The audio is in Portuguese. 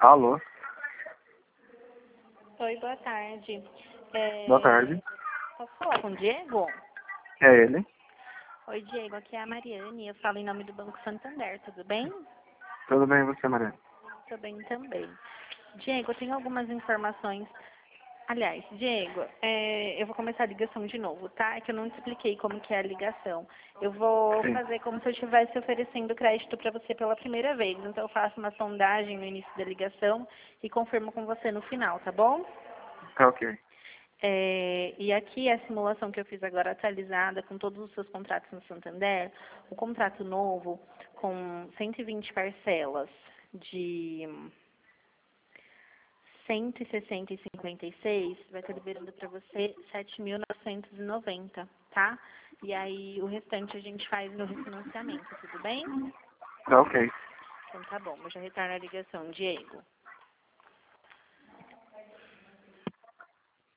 Alô? Oi, boa tarde. Boa tarde. Posso falar com o Diego? É ele? Oi, Diego, aqui é a Mariane, eu falo em nome do Banco Santander, tudo bem? Tudo bem, e você, Maria? Tudo bem também. Diego, eu tenho algumas informações. Aliás, Diego, eu vou começar a ligação de novo, tá? É que eu não te expliquei como que é a ligação. Eu vou Sim. fazer como se eu estivesse oferecendo crédito para você pela primeira vez. Então, eu faço uma sondagem no início da ligação e confirmo com você no final, tá bom? Tá ok. E aqui a simulação que eu fiz agora atualizada com todos os seus contratos no Santander, o contrato novo com 120 parcelas de 160 e 56 vai estar liberando para você 7.990, tá? E aí o restante a gente faz no refinanciamento, tudo bem? Tá ok. Então tá bom, eu já retorno a ligação, Diego.